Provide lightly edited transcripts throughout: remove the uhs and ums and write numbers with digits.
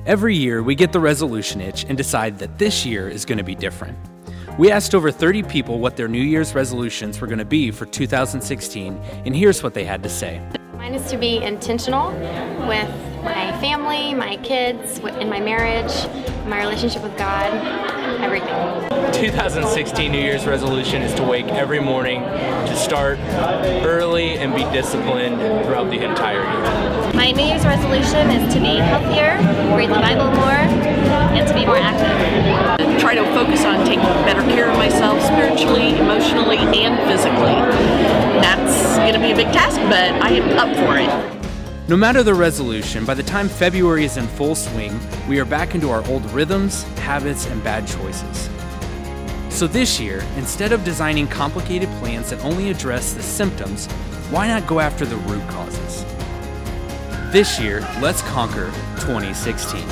Every year, we get the resolution itch and decide that this year is going to be different. We asked over 30 people what their New Year's resolutions were going to be for 2016, and here's what they had to say. Mine is to be intentional with my family, my kids, in my marriage, my relationship with God, everything. 2016 New Year's resolution is to wake every morning, to start early and be disciplined throughout the entire year. My New Year's resolution is to be healthier, read the Bible more, and to be more active. Try to focus on taking better care of myself spiritually, emotionally, and physically. That's going to be a big task, but I am up for it. No matter the resolution, by the time February is in full swing, we are back into our old rhythms, habits, and bad choices. So this year, instead of designing complicated plans that only address the symptoms, why not go after the root causes? This year, let's conquer 2016.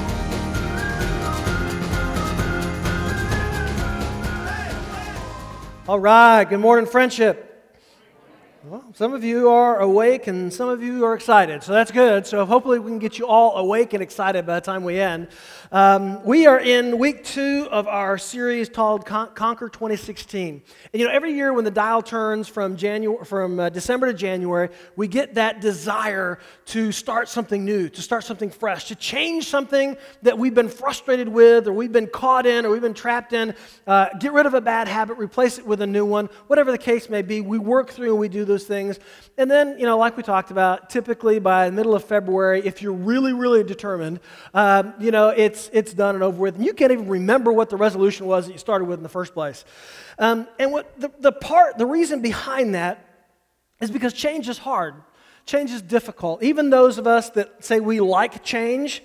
All right, good morning, friendship. Well, some of you are awake and some of you are excited, so that's good. So hopefully we can get you all awake and excited by the time we end. We are in week 2 of our series called Conquer 2016. And every year when the dial turns from December to January, we get that desire to start something new, to start something fresh, to change something that we've been frustrated with, or we've been caught in, or we've been trapped in. Get rid of a bad habit, replace it with a new one, whatever the case may be. We work through and we do those things. And then, like we talked about, typically by the middle of February, if you're really, really determined, it's done and over with. And you can't even remember what the resolution was that you started with in the first place. And what the reason behind that is because change is hard. Change is difficult. Even those of us that say we like change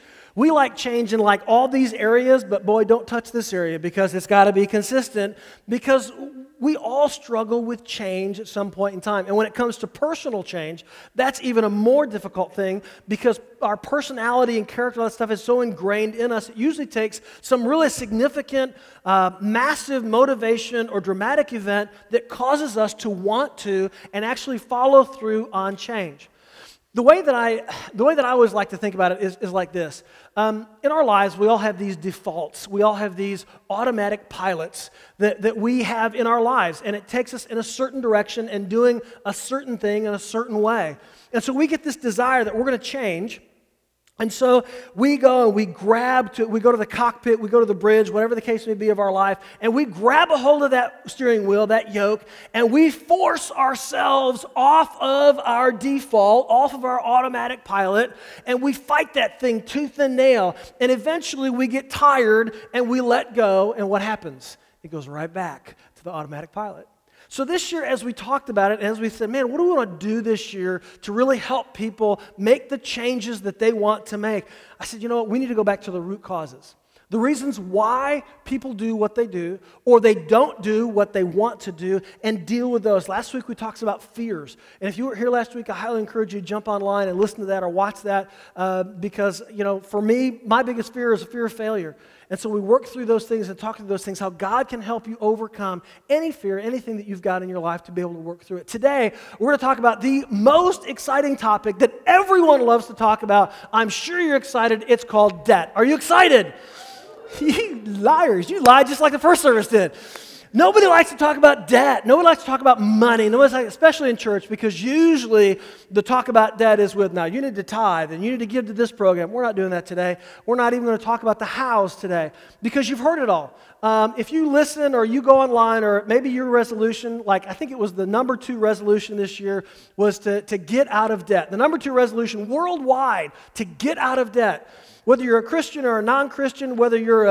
in like all these areas, but boy, don't touch this area because it's got to be consistent, because we all struggle with change at some point in time. And when it comes to personal change, that's even a more difficult thing because our personality and character, all that stuff is so ingrained in us. It usually takes some really significant, massive motivation or dramatic event that causes us to want to and actually follow through on change. The way that I always like to think about it is like this. In our lives, we all have these defaults. We all have these automatic pilots that we have in our lives, and it takes us in a certain direction and doing a certain thing in a certain way. And so we get this desire that we're going to change. And so we go and we go to the cockpit, we go to the bridge, whatever the case may be of our life, and we grab a hold of that steering wheel, that yoke, and we force ourselves off of our default, off of our automatic pilot, and we fight that thing tooth and nail. And eventually we get tired and we let go, and what happens? It goes right back to the automatic pilot. So this year, as we talked about it, as we said, man, what do we want to do this year to really help people make the changes that they want to make? I said, we need to go back to the root causes. The reasons why people do what they do, or they don't do what they want to do, and deal with those. Last week we talked about fears. And if you were here last week, I highly encourage you to jump online and listen to that or watch that because, for me, my biggest fear is a fear of failure. And so we work through those things and talk through those things, how God can help you overcome any fear, anything that you've got in your life to be able to work through it. Today, we're going to talk about the most exciting topic that everyone loves to talk about. I'm sure you're excited. It's called debt. Are you excited? You liars. You lied just like the first service did. Nobody likes to talk about debt. Nobody likes to talk about money, especially in church, because usually the talk about debt is with, now you need to tithe and you need to give to this program. We're not doing that today. We're not even going to talk about the hows today because you've heard it all. If you listen or you go online, or maybe your resolution, like I think it was the number 2 resolution this year, was to get out of debt. The number 2 resolution worldwide, to get out of debt. Whether you're a Christian or a non-Christian, whether you're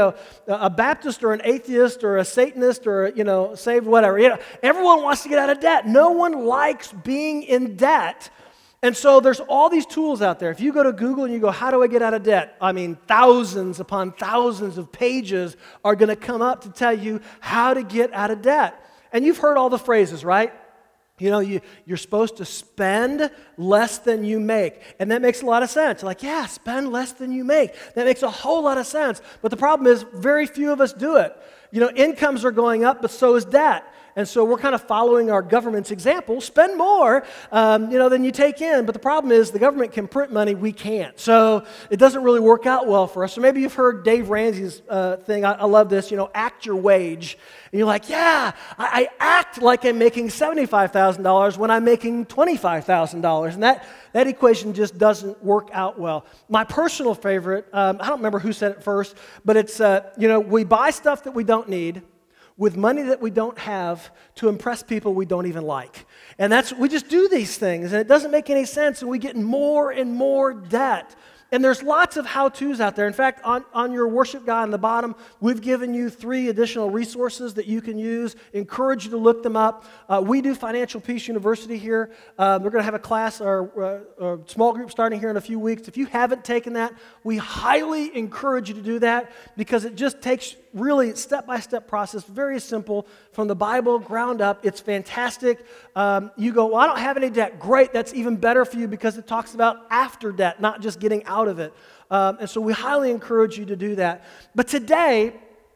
a Baptist or an atheist or a Satanist or saved, whatever, everyone wants to get out of debt. No one likes being in debt. And so there's all these tools out there. If you go to Google and you go, how do I get out of debt? I mean, thousands upon thousands of pages are going to come up to tell you how to get out of debt. And you've heard all the phrases, right? You're supposed to spend less than you make. And that makes a lot of sense. Like, yeah, spend less than you make. That makes a whole lot of sense. But the problem is very few of us do it. Incomes are going up, but so is debt. And so we're kind of following our government's example. Spend more, than you take in. But the problem is the government can print money, we can't. So it doesn't really work out well for us. So maybe you've heard Dave Ramsey's thing. I love this, act your wage. And you're like, yeah, I act like I'm making $75,000 when I'm making $25,000. And that equation just doesn't work out well. My personal favorite, I don't remember who said it first, but it's, we buy stuff that we don't need with money that we don't have to impress people we don't even like. And we just do these things, and it doesn't make any sense, and we get more and more debt. And there's lots of how-tos out there. In fact, on your worship guide on the bottom, we've given you 3 additional resources that you can use. Encourage you to look them up. We do Financial Peace University here. We're going to have a class or a small group starting here in a few weeks. If you haven't taken that, we highly encourage you to do that because it just takes really step-by-step process, very simple, from the Bible, ground up. It's fantastic. You go, well, I don't have any debt. Great, that's even better for you because it talks about after debt, not just getting out of it. And so we highly encourage you to do that. But today,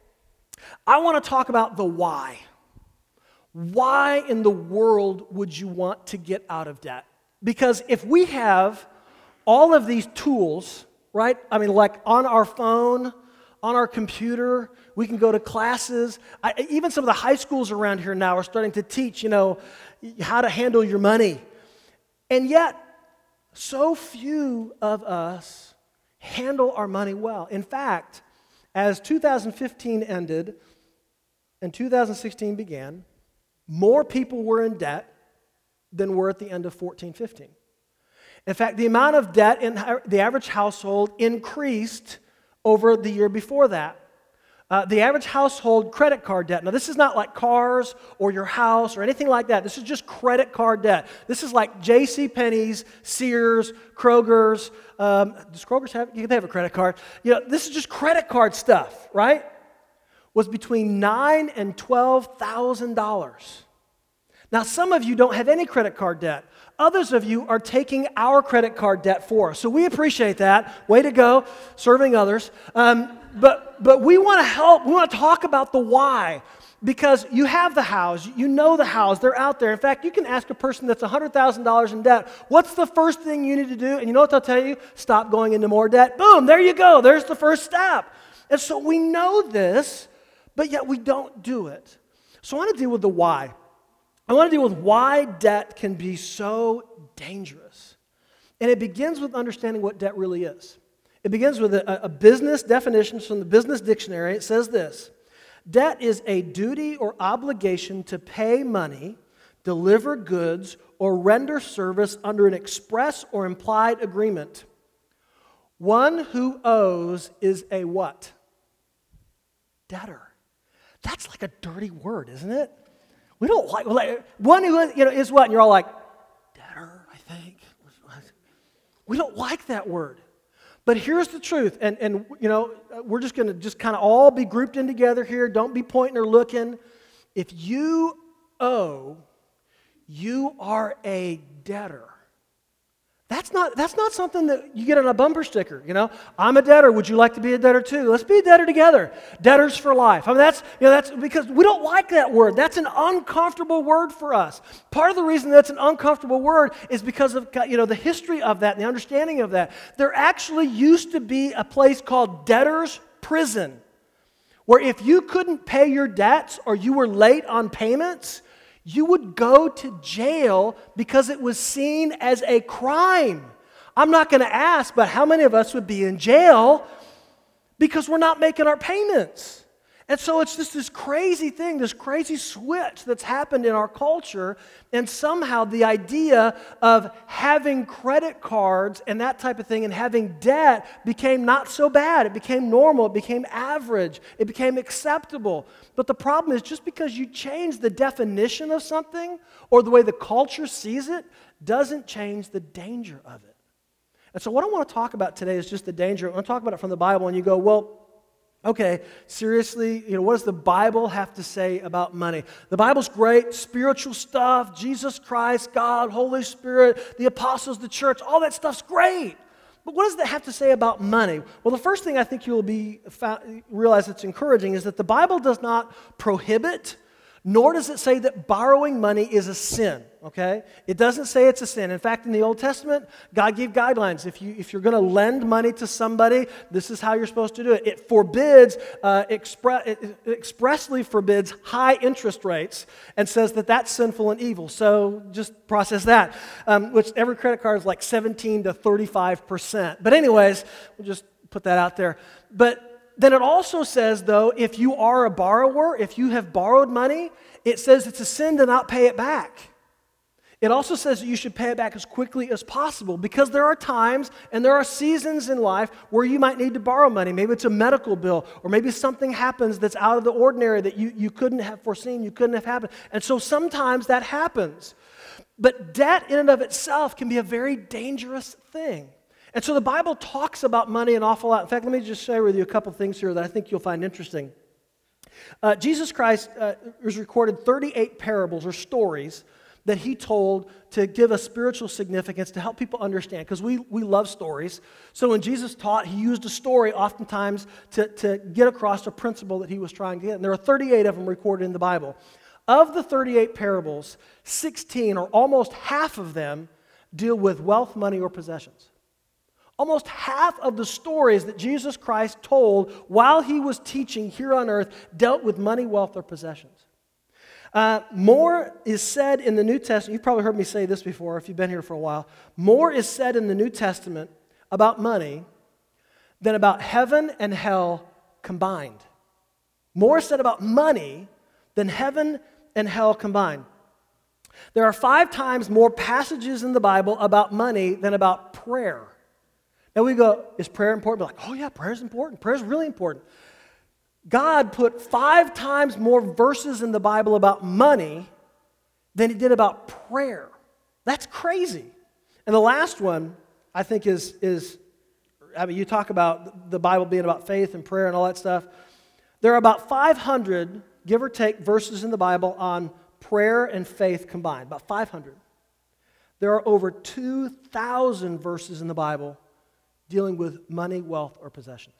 I want to talk about the why. Why in the world would you want to get out of debt? Because if we have all of these tools, right? I mean, like on our phone, on our computer, we can go to classes. Even some of the high schools around here now are starting to teach, how to handle your money. And yet, so few of us handle our money well. In fact, as 2015 ended and 2016 began, more people were in debt than were at the end of 14-15. In fact, the amount of debt in the average household increased over the year before that. The average household credit card debt. Now, this is not like cars or your house or anything like that. This is just credit card debt. This is like JCPenney's, Sears, Kroger's. Does Kroger's have? They have a credit card. This is just credit card stuff, right? Was between $9,000 and $12,000. Now, some of you don't have any credit card debt. Others of you are taking our credit card debt for us. So we appreciate that. Way to go, serving others. But we want to help. We want to talk about the why. Because you have the house. You know the house. They're out there. In fact, you can ask a person that's $100,000 in debt, what's the first thing you need to do? And you know what they'll tell you? Stop going into more debt. Boom, there you go. There's the first step. And so we know this, but yet we don't do it. So I want to deal with the why. I want to deal with why debt can be so dangerous. And it begins with understanding what debt really is. It begins with a business definition from the Business Dictionary. It says this: debt is a duty or obligation to pay money, deliver goods, or render service under an express or implied agreement. One who owes is a what? Debtor. That's like a dirty word, isn't it? We don't like one who is what? And you're all like, debtor, I think. We don't like that word. But here's the truth, and we're just going to just kind of all be grouped in together here. Don't be pointing or looking. If you owe, you are a debtor. That's not something that you get on a bumper sticker. I'm a debtor. Would you like to be a debtor too? Let's be a debtor together. Debtors for life. I mean, that's because we don't like that word. That's an uncomfortable word for us. Part of the reason that's an uncomfortable word is because of the history of that and the understanding of that. There actually used to be a place called debtor's prison, where if you couldn't pay your debts or you were late on payments, you would go to jail because it was seen as a crime. I'm not going to ask, but how many of us would be in jail because we're not making our payments? And so it's just this crazy thing, this crazy switch that's happened in our culture, and somehow the idea of having credit cards and that type of thing and having debt became not so bad. It became normal. It became average. It became acceptable. But the problem is just because you change the definition of something or the way the culture sees it doesn't change the danger of it. And so what I want to talk about today is just the danger. I want to talk about it from the Bible, and you go, well, okay, seriously, what does the Bible have to say about money? The Bible's great, spiritual stuff, Jesus Christ, God, Holy Spirit, the apostles, the church, all that stuff's great. But what does that have to say about money? Well, the first thing I think you'll realize that's encouraging is that the Bible does not prohibit, Nor does it say that borrowing money is a sin, okay? It doesn't say it's a sin. In fact, in the Old Testament, God gave guidelines. If you're going to lend money to somebody, this is how you're supposed to do it. It forbids, it expressly forbids high interest rates and says that that's sinful and evil. So just process that, which every credit card is like 17 to 35%. But anyways, we'll just put that out there. But then it also says, though, if you are a borrower, if you have borrowed money, it says it's a sin to not pay it back. It also says that you should pay it back as quickly as possible because there are times and there are seasons in life where you might need to borrow money. Maybe it's a medical bill, or maybe something happens that's out of the ordinary that you couldn't have foreseen, you couldn't have happened. And so sometimes that happens. But debt in and of itself can be a very dangerous thing. And so the Bible talks about money an awful lot. In fact, let me just share with you a couple things here that I think you'll find interesting. Jesus Christ was recorded 38 parables or stories that he told to give us spiritual significance to help people understand, because we love stories. So when Jesus taught, he used a story oftentimes to get across a principle that he was trying to get. And there are 38 of them recorded in the Bible. Of the 38 parables, 16 or almost half of them deal with wealth, money, or possessions. Almost half of the stories that Jesus Christ told while he was teaching here on earth dealt with money, wealth, or possessions. More is said in the New Testament. You've probably heard me say this before if you've been here for a while. More is said in the New Testament about money than about heaven and hell combined. More is said about money than heaven and hell combined. There are 5 times more passages in the Bible about money than about prayer. Now we go, is prayer important? We're like, oh yeah, prayer is important. Prayer is really important. God put 5 times more verses in the Bible about money than he did about prayer. That's crazy. And the last one, I think, is you talk about the Bible being about faith and prayer and all that stuff. There are about 500, give or take, verses in the Bible on prayer and faith combined, about 500. There are over 2,000 verses in the Bible dealing with money, wealth, or possessions.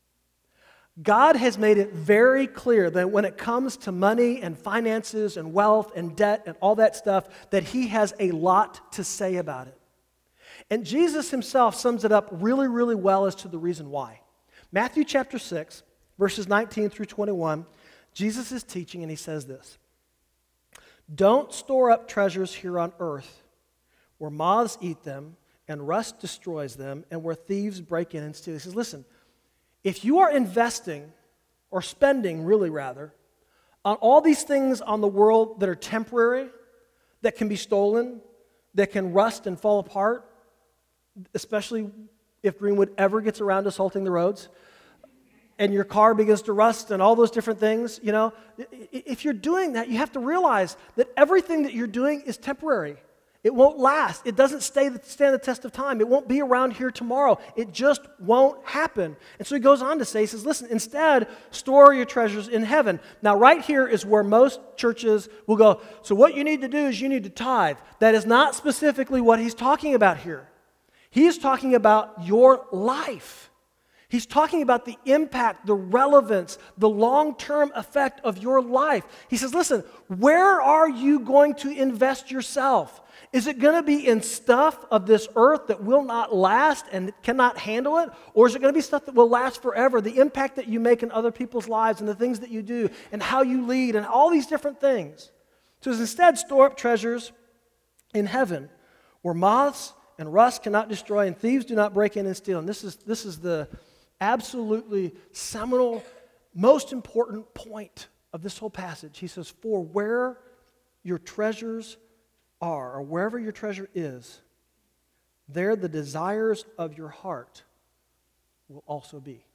God has made it very clear that when it comes to money and finances and wealth and debt and all that stuff, that he has a lot to say about it. And Jesus himself sums it up really, really well as to the reason why. Matthew chapter 6, verses 19 through 21, Jesus is teaching and he says this: "Don't store up treasures here on earth where moths eat them and rust destroys them, and where thieves break in and steal." He says, listen, if you are investing, or spending really rather, on all these things on the world that are temporary, that can be stolen, that can rust and fall apart, especially if Greenwood ever gets around to salting the roads, and your car begins to rust and all those different things, if you're doing that, you have to realize that everything that you're doing is temporary. It won't last. It doesn't stand the test of time. It won't be around here tomorrow. It just won't happen. And so he goes on to say, he says, listen, instead, store your treasures in heaven. Now, right here is where most churches will go, so what you need to do is you need to tithe. That is not specifically what he's talking about here. He is talking about your life. He's talking about the impact, the relevance, the long-term effect of your life. He says, listen, where are you going to invest yourself? Is it going to be in stuff of this earth that will not last and cannot handle it? Or is it going to be stuff that will last forever? The impact that you make in other people's lives and the things that you do and how you lead and all these different things. So instead, store up treasures in heaven where moths and rust cannot destroy and thieves do not break in and steal. And this is the absolutely seminal, most important point of this whole passage. He says, for where your treasures are, or wherever your treasure is, there the desires of your heart will also be.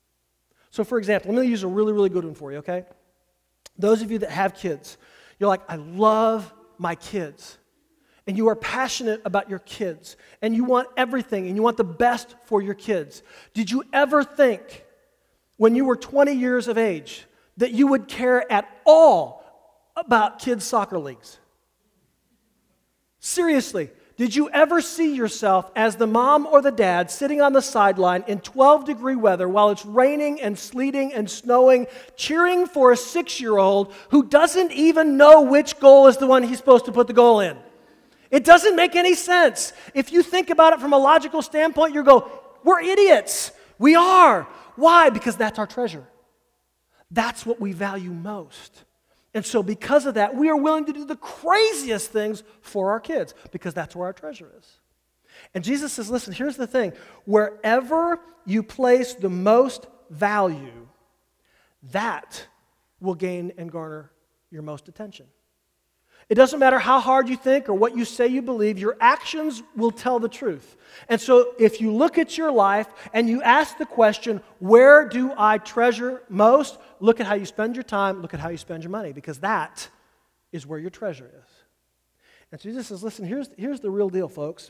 So for example, let me use a really, really good one for you, okay? Those of you that have kids, you're like, I love my kids. And you are passionate about your kids, and you want everything, and you want the best for your kids. Did you ever think, when you were 20 years of age, that you would care at all about kids' soccer leagues? Seriously, Did you ever see yourself as the mom or the dad sitting on the sideline in 12-degree weather while it's raining and sleeting and snowing, cheering for a 6-year-old who doesn't even know which goal is the one he's supposed to put the goal in? It doesn't make any sense. If you think about it from a logical standpoint, you go, we're idiots. We are. Why? Because that's our treasure. That's what we value most. And so because of that, we are willing to do the craziest things for our kids because that's where our treasure is. And Jesus says, listen, here's the thing. Wherever you place the most value, that will gain and garner your most attention. It doesn't matter how hard you think or what you say you believe, your actions will tell the truth. And so if you look at your life and you ask the question, where do I treasure most? Look at how you spend your time, look at how you spend your money, because that is where your treasure is. And so Jesus says, listen, here's the real deal, folks.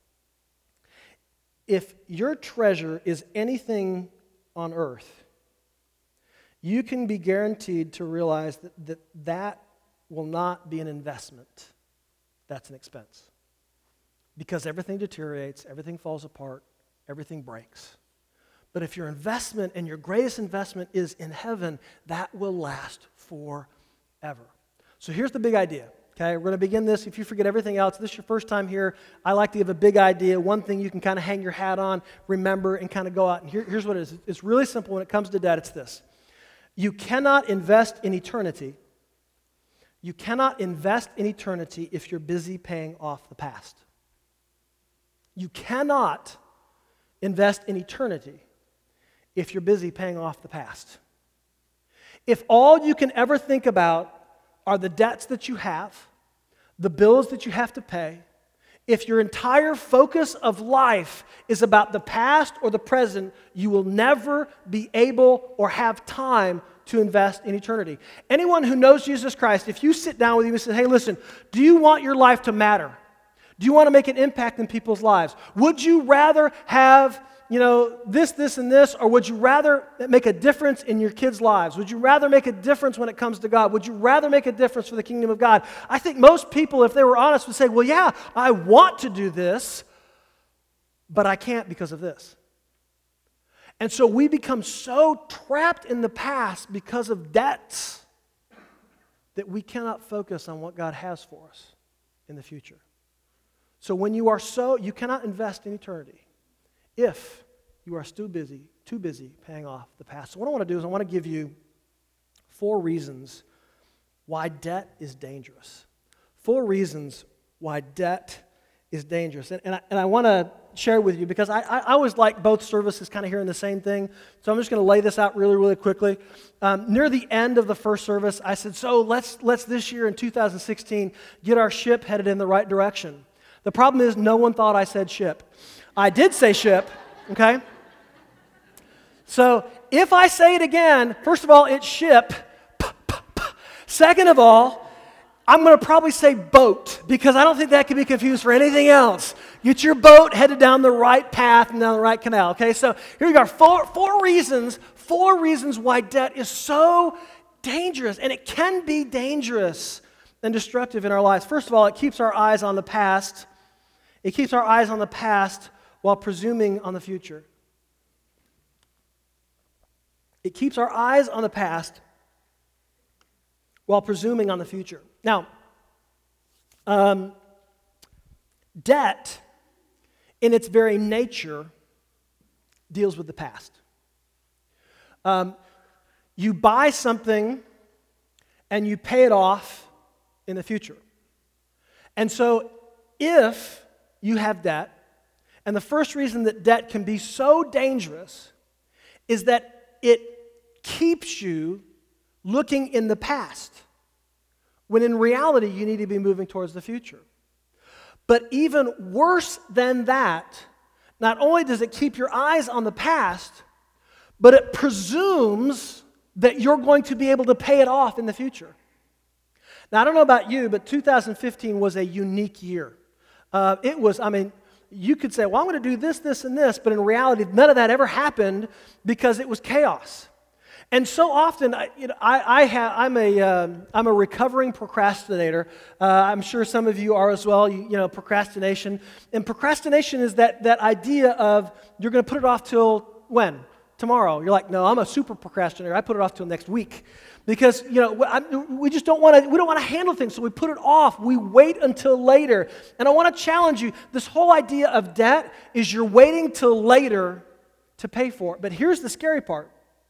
If your treasure is anything on earth, you can be guaranteed to realize that will not be an investment. That's an expense. Because everything deteriorates, everything falls apart, everything breaks. But if your investment and your greatest investment is in heaven, that will last forever. So here's the big idea. Okay, we're going to begin this. If you forget everything else, this is your first time here, I like to give a big idea, one thing you can kind of hang your hat on, remember, and kind of go out. And here's what it is. It's really simple when it comes to debt. It's this. You cannot invest in eternity. You cannot invest in eternity if you're busy paying off the past. You cannot invest in eternity if you're busy paying off the past. If all you can ever think about are the debts that you have, the bills that you have to pay, if your entire focus of life is about the past or the present, you will never be able or have time to invest in eternity. Anyone who knows Jesus Christ, if you sit down with him and say, hey, listen, do you want your life to matter? Do you want to make an impact in people's lives? Would you rather have, this, and this, or would you rather make a difference in your kids' lives? Would you rather make a difference when it comes to God? Would you rather make a difference for the kingdom of God? I think most people, if they were honest, would say, well, yeah, I want to do this, but I can't because of this. And so we become so trapped in the past because of debts that we cannot focus on what God has for us in the future. So when you cannot invest in eternity if you are too busy paying off the past. So what I want to do is I want to give you 4 reasons why debt is dangerous. 4 reasons why debt is dangerous. And I want to share with you because I always like both services kind of hearing the same thing. So I'm just going to lay this out really, really quickly. Near the end of the first service, I said, so let's this year in 2016 get our ship headed in the right direction. The problem is no one thought I said ship. I did say ship, okay? So if I say it again, first of all, it's ship. Second of all, I'm going to probably say boat because I don't think that can be confused for anything else. Get your boat headed down the right path and down the right canal, okay? So here we go. Four reasons why debt is so dangerous, and it can be dangerous and destructive in our lives. First of all, it keeps our eyes on the past. It keeps our eyes on the past while presuming on the future. It keeps our eyes on the past while presuming on the future. Now, debt, in its very nature, deals with the past. You buy something and you pay it off in the future. And so, if you have debt, and the first reason that debt can be so dangerous is that it keeps you looking in the past, when in reality you need to be moving towards the future. But even worse than that, not only does it keep your eyes on the past, but it presumes that you're going to be able to pay it off in the future. Now, I don't know about you, but 2015 was a unique year. You could say, well, I'm going to do this, and this, but in reality, none of that ever happened because it was chaos. And so often, I'm a recovering procrastinator. I'm sure some of you are as well. Procrastination. And procrastination is that idea of you're going to put it off till when? Tomorrow. You're like, no, I'm a super procrastinator. I put it off till next week. Because, we just don't want to handle things, so we put it off. We wait until later. And I want to challenge you. This whole idea of debt is you're waiting till later to pay for it. But here's the scary part.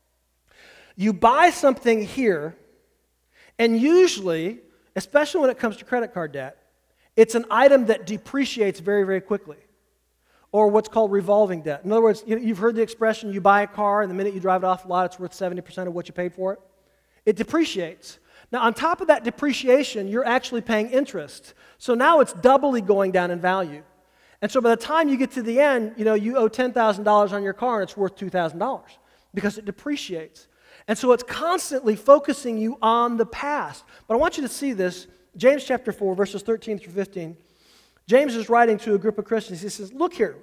You buy something here, and usually, especially when it comes to credit card debt, it's an item that depreciates very, very quickly, or what's called revolving debt. In other words, you've heard the expression, you buy a car, and the minute you drive it off the lot, it's worth 70% of what you paid for it. It depreciates. Now, on top of that depreciation, you're actually paying interest. So now it's doubly going down in value. And so by the time you get to the end, you owe $10,000 on your car, and it's worth $2,000 because it depreciates. And so it's constantly focusing you on the past. But I want you to see this. James chapter 4, verses 13 through 15. James is writing to a group of Christians. He says, look here.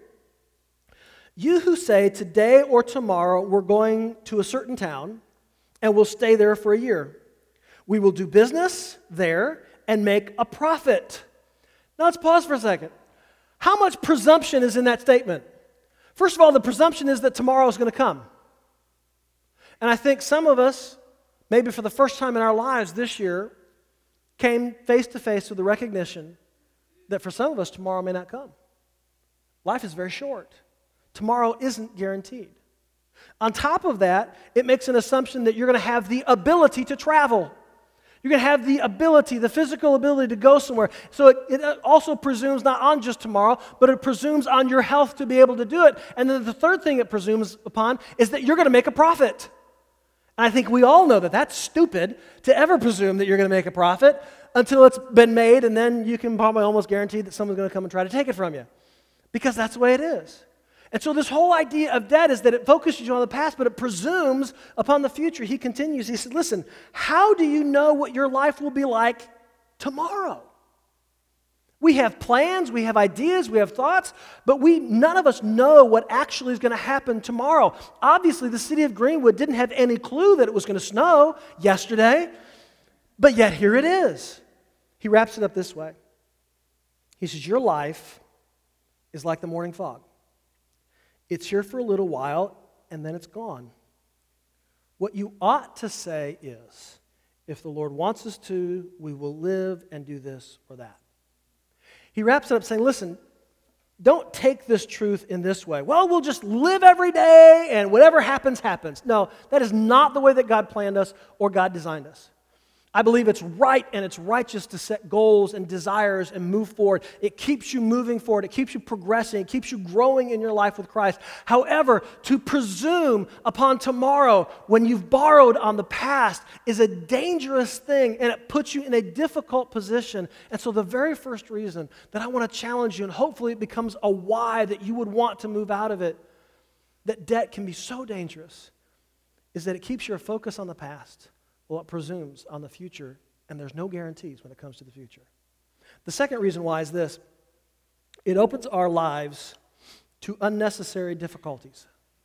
You who say today or tomorrow we're going to a certain town and we'll stay there for a year. We will do business there and make a profit. Now let's pause for a second. How much presumption is in that statement? First of all, the presumption is that tomorrow is going to come. And I think some of us, maybe for the first time in our lives this year, came face to face with the recognition that for some of us, tomorrow may not come. Life is very short. Tomorrow isn't guaranteed. On top of that, it makes an assumption that you're going to have the ability to travel. You're going to have the ability, the physical ability to go somewhere. So it also presumes not on just tomorrow, but it presumes on your health to be able to do it. And then the third thing it presumes upon is that you're going to make a profit. And I think we all know that that's stupid to ever presume that you're going to make a profit until it's been made, and then you can probably almost guarantee that someone's going to come and try to take it from you. Because that's the way it is. And so this whole idea of debt is that it focuses you on the past, but it presumes upon the future. He continues, he said, listen, how do you know what your life will be like tomorrow? We have plans, we have ideas, we have thoughts, but none of us know what actually is going to happen tomorrow. Obviously, the city of Greenwood didn't have any clue that it was going to snow yesterday, but yet here it is. He wraps it up this way. He says, your life is like the morning fog. It's here for a little while, and then it's gone. What you ought to say is, if the Lord wants us to, we will live and do this or that. He wraps it up saying, listen, don't take this truth in this way. Well, we'll just live every day and whatever happens, happens. No, that is not the way that God planned us or God designed us. I believe it's right and it's righteous to set goals and desires and move forward. It keeps you moving forward. It keeps you progressing. It keeps you growing in your life with Christ. However, to presume upon tomorrow when you've borrowed on the past is a dangerous thing, and it puts you in a difficult position. And so the very first reason that I want to challenge you, and hopefully it becomes a why that you would want to move out of it, that debt can be so dangerous, is that it keeps your focus on the past. Well, it presumes on the future, and there's no guarantees when it comes to the future. The second reason why is this. It opens our lives to unnecessary difficulties.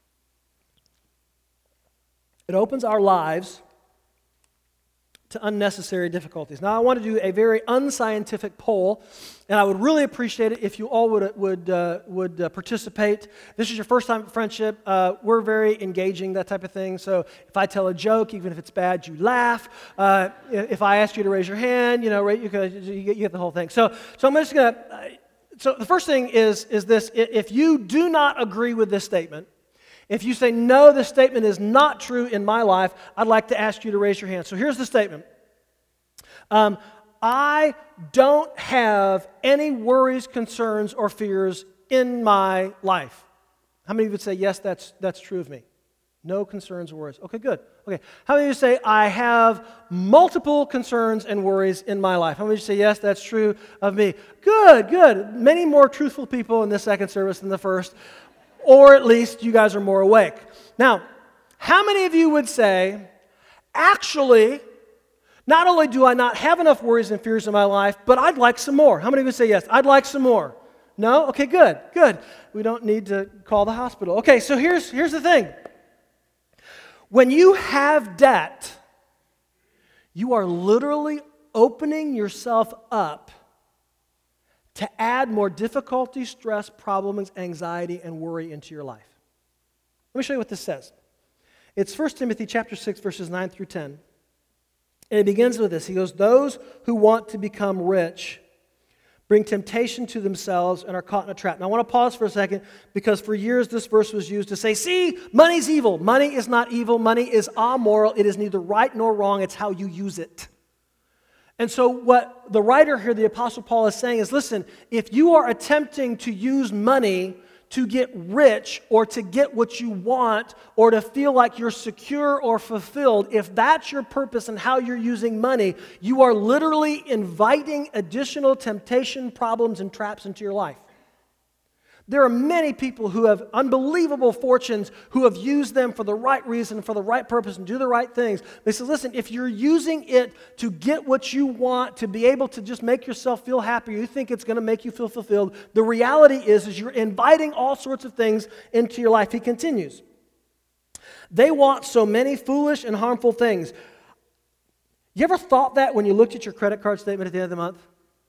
It opens our lives to unnecessary difficulties. Now, I want to do a very unscientific poll, and I would really appreciate it if you all would participate. This is your first time at Friendship. We're very engaging, that type of thing. So if I tell a joke, even if it's bad, you laugh. If I ask you to raise your hand, you get the whole thing. So I'm just going to. So the first thing is this: if you do not agree with this statement, if you say, no, this statement is not true in my life, I'd like to ask you to raise your hand. So here's the statement. I don't have any worries, concerns, or fears in my life. How many of you would say, yes, that's true of me? No concerns or worries. Okay, good. Okay. How many of you say, I have multiple concerns and worries in my life? How many of you say, yes, that's true of me? Good, good. Many more truthful people in this second service than the first. Or at least you guys are more awake. Now, how many of you would say, actually, not only do I not have enough worries and fears in my life, but I'd like some more? How many of you would say, yes, I'd like some more? No? Okay, good, good. We don't need to call the hospital. Okay, so here's the thing. When you have debt, you are literally opening yourself up to add more difficulty, stress, problems, anxiety, and worry into your life. Let me show you what this says. It's 1 Timothy chapter 6, verses 9 through 10. And it begins with this. He goes, those who want to become rich bring temptation to themselves and are caught in a trap. Now I want to pause for a second because for years this verse was used to say, see, money's evil. Money is not evil. Money is amoral. It is neither right nor wrong. It's how you use it. And so what the writer here, the Apostle Paul, is saying is, listen, if you are attempting to use money to get rich or to get what you want or to feel like you're secure or fulfilled, if that's your purpose and how you're using money, you are literally inviting additional temptation, problems, and traps into your life. There are many people who have unbelievable fortunes who have used them for the right reason, for the right purpose, and do the right things. They say, listen, if you're using it to get what you want, to be able to just make yourself feel happy, you think it's going to make you feel fulfilled, the reality is you're inviting all sorts of things into your life. He continues. They want so many foolish and harmful things. You ever thought that when you looked at your credit card statement at the end of the month?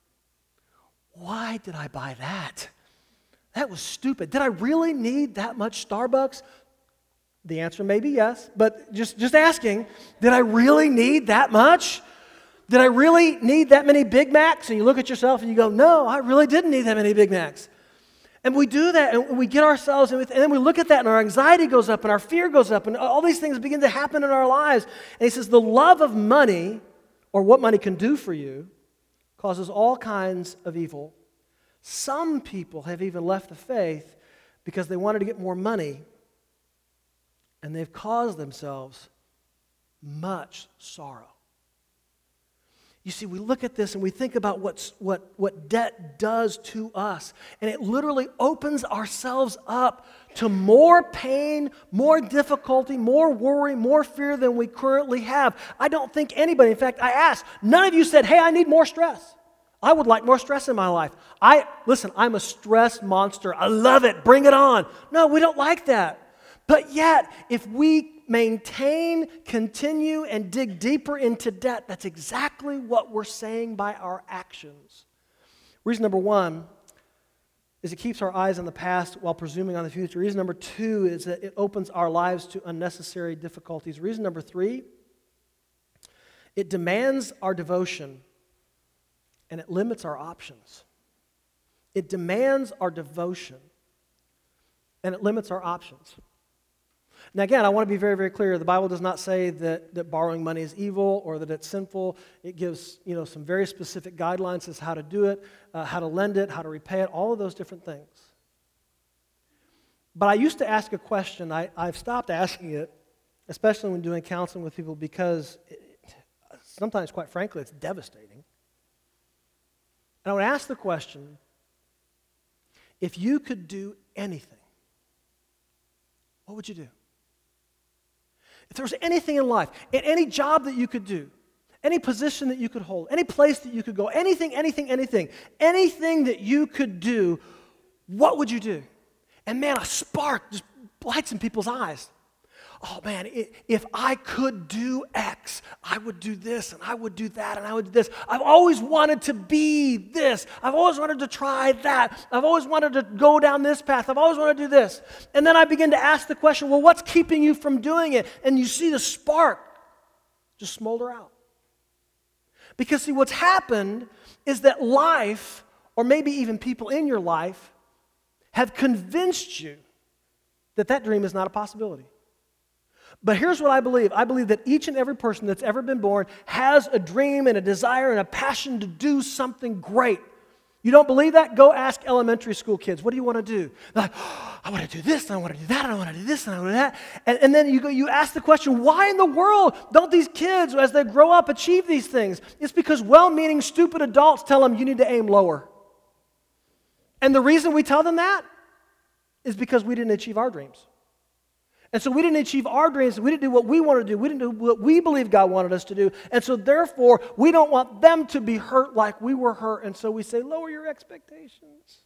Why did I buy that? That was stupid. Did I really need that much Starbucks? The answer may be yes, but just asking, did I really need that much? Did I really need that many Big Macs? And you look at yourself and you go, no, I really didn't need that many Big Macs. And we do that and we get ourselves, and then we look at that and our anxiety goes up and our fear goes up and all these things begin to happen in our lives. And he says the love of money, or what money can do for you, causes all kinds of evil. Some people have even left the faith because they wanted to get more money, and they've caused themselves much sorrow. You see, we look at this and we think about what debt does to us, and it literally opens ourselves up to more pain, more difficulty, more worry, more fear than we currently have. I don't think anybody, in fact, I asked, none of you said, hey, I need more stress. I would like more stress in my life. Listen, I'm a stress monster. I love it. Bring it on. No, we don't like that. But yet, if we maintain, continue, and dig deeper into debt, that's exactly what we're saying by our actions. Reason number one is it keeps our eyes on the past while presuming on the future. Reason number two is that it opens our lives to unnecessary difficulties. Reason number three, it demands our devotion and it limits our options. It demands our devotion and it limits our options. Now again, I want to be very, very clear. The Bible does not say that borrowing money is evil or that it's sinful. It gives some very specific guidelines as how to do it, how to lend it, how to repay it, all of those different things. But I used to ask a question. I've stopped asking it, especially when doing counseling with people, because sometimes, quite frankly, it's devastating. And I would ask the question, if you could do anything, what would you do? If there was anything in life, any job that you could do, any position that you could hold, any place that you could go, anything that you could do, what would you do? And man, a spark just lights in people's eyes. Oh man, if I could do X, I would do this, and I would do that, and I would do this. I've always wanted to be this. I've always wanted to try that. I've always wanted to go down this path. I've always wanted to do this. And then I begin to ask the question, well, what's keeping you from doing it? And you see the spark just smolder out. Because see, what's happened is that life, or maybe even people in your life, have convinced you that that dream is not a possibility. But here's what I believe. I believe that each and every person that's ever been born has a dream and a desire and a passion to do something great. You don't believe that? Go ask elementary school kids. What do you want to do? They're like, oh, I want to do this, and I want to do that, and I want to do this, and I want to do that. And then you ask the question, why in the world don't these kids, as they grow up, achieve these things? It's because well-meaning, stupid adults tell them you need to aim lower. And the reason we tell them that is because we didn't achieve our dreams. And so we didn't achieve our dreams. We didn't do what we wanted to do. We didn't do what we believe God wanted us to do. And so therefore, we don't want them to be hurt like we were hurt. And so we say, lower your expectations.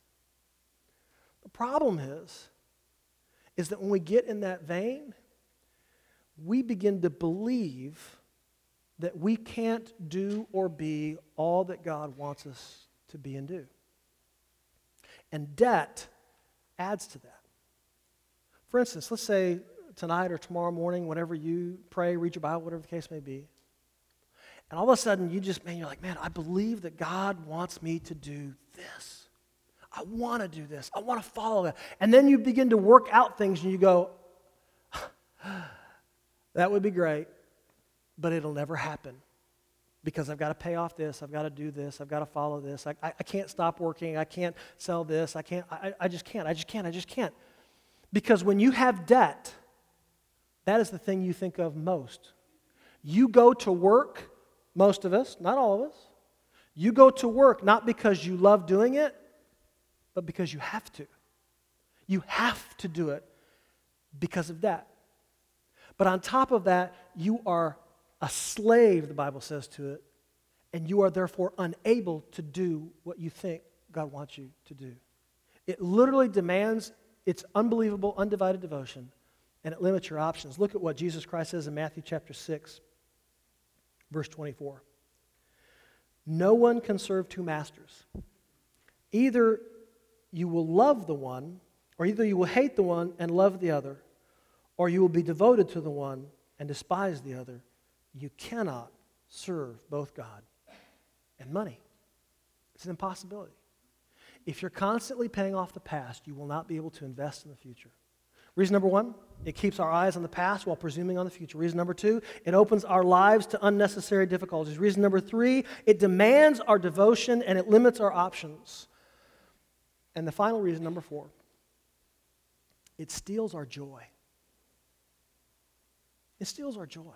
The problem is that when we get in that vein, we begin to believe that we can't do or be all that God wants us to be and do. And debt adds to that. For instance, let's say tonight or tomorrow morning, whenever you pray, read your Bible, whatever the case may be, and all of a sudden you're like, man, I believe that God wants me to do this. I want to do this. I want to follow that. And then you begin to work out things and you go, that would be great, but it'll never happen because I've got to pay off this. I've got to do this. I've got to follow this. I can't stop working. I can't sell this. I just can't. Because when you have debt, that is the thing you think of most. You go to work, most of us, not all of us, you go to work not because you love doing it, but because you have to. You have to do it because of that. But on top of that, you are a slave, the Bible says to it, and you are therefore unable to do what you think God wants you to do. It literally demands its unbelievable, undivided devotion, and it limits your options. Look at what Jesus Christ says in Matthew chapter 6, verse 24. No one can serve two masters. Either you will love the one, or either you will hate the one and love the other, or you will be devoted to the one and despise the other. You cannot serve both God and money. It's an impossibility. If you're constantly paying off the past, you will not be able to invest in the future. Reason number one, it keeps our eyes on the past while presuming on the future. Reason number two, it opens our lives to unnecessary difficulties. Reason number three, it demands our devotion and it limits our options. And the final reason, number four, it steals our joy. It steals our joy.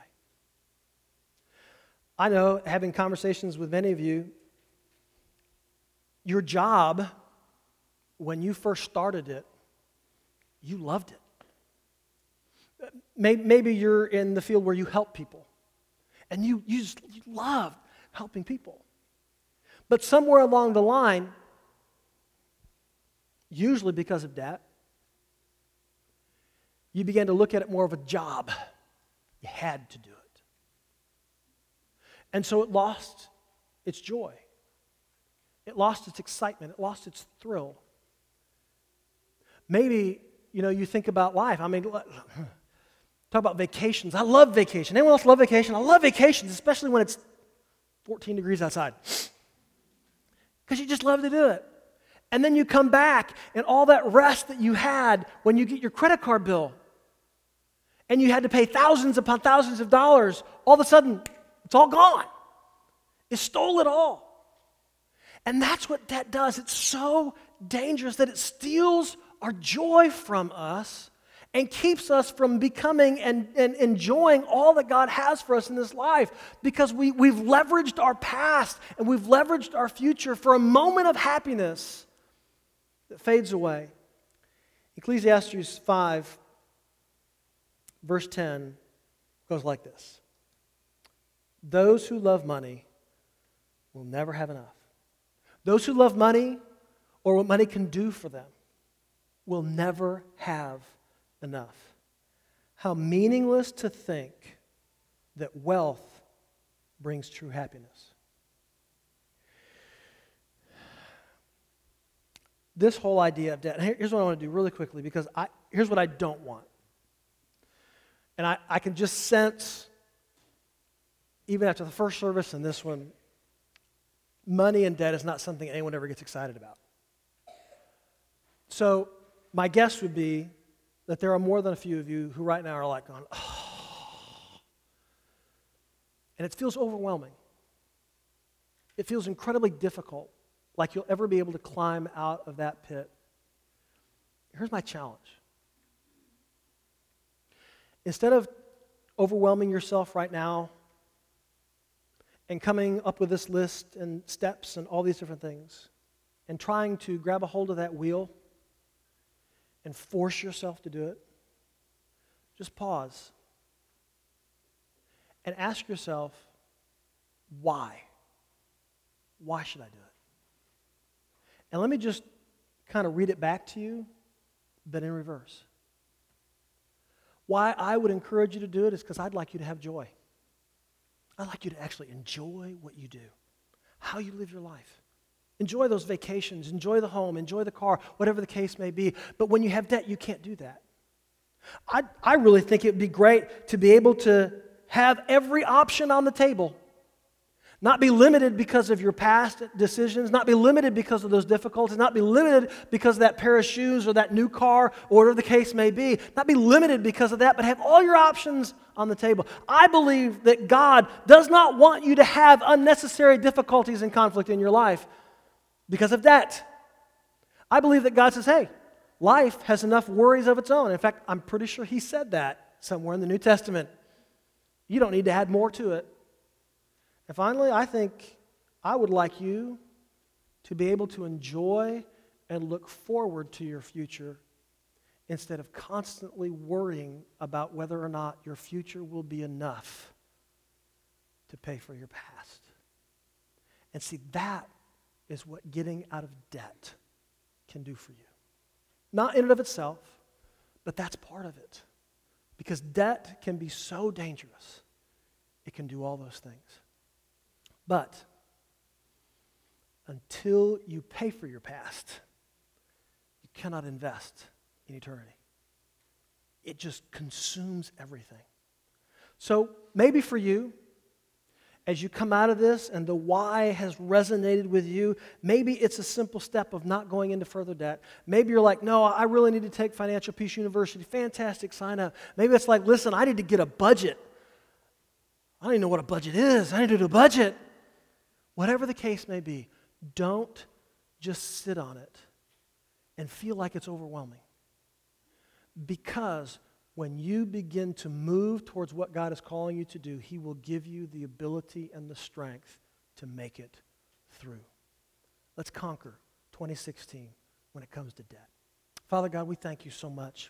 I know, having conversations with many of you, your job, when you first started it, you loved it. Maybe you're in the field where you help people, and you love helping people. But somewhere along the line, usually because of debt, you began to look at it more of a job. You had to do it. And so it lost its joy. It lost its excitement. It lost its thrill. Maybe, you think about life. I mean, talk about vacations. I love vacation. Anyone else love vacation? I love vacations, especially when it's 14 degrees outside. Because you just love to do it. And then you come back, and all that rest that you had when you get your credit card bill, and you had to pay thousands upon thousands of dollars, all of a sudden, it's all gone. It stole it all. And that's what debt does. It's so dangerous that it steals our joy from us and keeps us from becoming and enjoying all that God has for us in this life, because we've leveraged our past and we've leveraged our future for a moment of happiness that fades away. Ecclesiastes 5, verse 10 goes like this. Those who love money will never have enough. Those who love money or what money can do for them will never have enough. How meaningless to think that wealth brings true happiness. This whole idea of debt, and here's what I want to do really quickly, because here's what I don't want. And I can just sense, even after the first service and this one, money and debt is not something anyone ever gets excited about. So my guess would be that there are more than a few of you who right now are like going, oh. And it feels overwhelming. It feels incredibly difficult, like you'll ever be able to climb out of that pit. Here's my challenge. Instead of overwhelming yourself right now and coming up with this list and steps and all these different things and trying to grab a hold of that wheel and force yourself to do it, just pause and ask yourself, why? Why should I do it? And let me just kind of read it back to you, but in reverse. why I would encourage you to do it is because I'd like you to have joy. I'd like you to actually enjoy what you do, how you live your life. Enjoy those vacations, enjoy the home, enjoy the car, whatever the case may be. But when you have debt, you can't do that. I really think it would be great to be able to have every option on the table. Not be limited because of your past decisions, not be limited because of those difficulties, not be limited because of that pair of shoes or that new car or whatever the case may be. Not be limited because of that, but have all your options on the table. I believe that God does not want you to have unnecessary difficulties and conflict in your life because of that. I believe that God says, hey, life has enough worries of its own. In fact, I'm pretty sure He said that somewhere in the New Testament. You don't need to add more to it. And finally, I think I would like you to be able to enjoy and look forward to your future instead of constantly worrying about whether or not your future will be enough to pay for your past. And see, that is what getting out of debt can do for you. Not in and of itself, but that's part of it. Because debt can be so dangerous. It can do all those things. But until you pay for your past, you cannot invest in eternity. It just consumes everything. So maybe for you, as you come out of this and the why has resonated with you, maybe it's a simple step of not going into further debt. Maybe you're like, no, I really need to take Financial Peace University. Fantastic, sign up. Maybe it's like, listen, I need to get a budget. I don't even know what a budget is. I need to do a budget. Whatever the case may be, don't just sit on it and feel like it's overwhelming. Because when you begin to move towards what God is calling you to do, He will give you the ability and the strength to make it through. Let's conquer 2016 when it comes to debt. Father God, we thank You so much.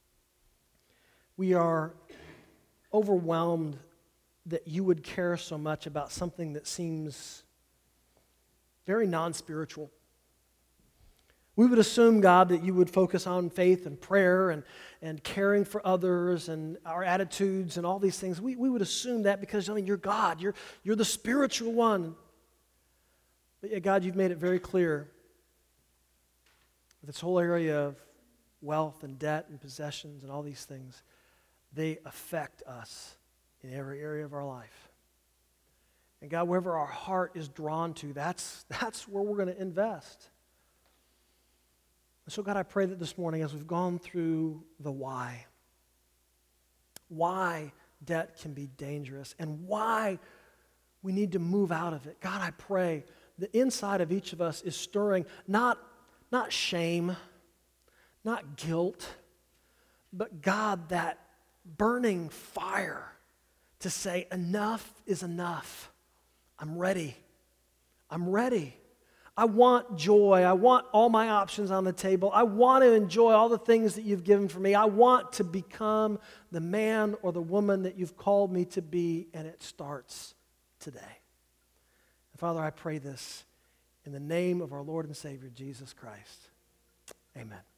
We are overwhelmed that You would care so much about something that seems very non-spiritual. We would assume, God, that You would focus on faith and prayer and caring for others and our attitudes and all these things. We would assume that because, You're God. You're the spiritual one. But yet, God, You've made it very clear that this whole area of wealth and debt and possessions and all these things, they affect us in every area of our life. And God, wherever our heart is drawn to, that's where we're going to invest. And so God, I pray that this morning as we've gone through the why debt can be dangerous and why we need to move out of it. God, I pray the inside of each of us is stirring not shame, not guilt, but God, that burning fire to say enough is enough. I'm ready. I'm ready. I want joy. I want all my options on the table. I want to enjoy all the things that You've given for me. I want to become the man or the woman that You've called me to be, and it starts today. And Father, I pray this in the name of our Lord and Savior, Jesus Christ. Amen.